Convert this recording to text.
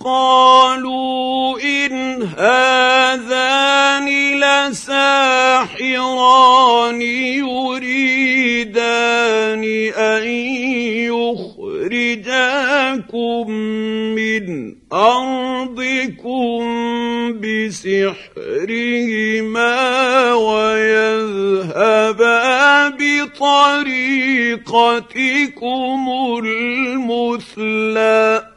قالوا إن هذان لساحران يريدان أن يخرجاكم من أرضكم بسحرهما ويذهبا بطريقتكم المثلى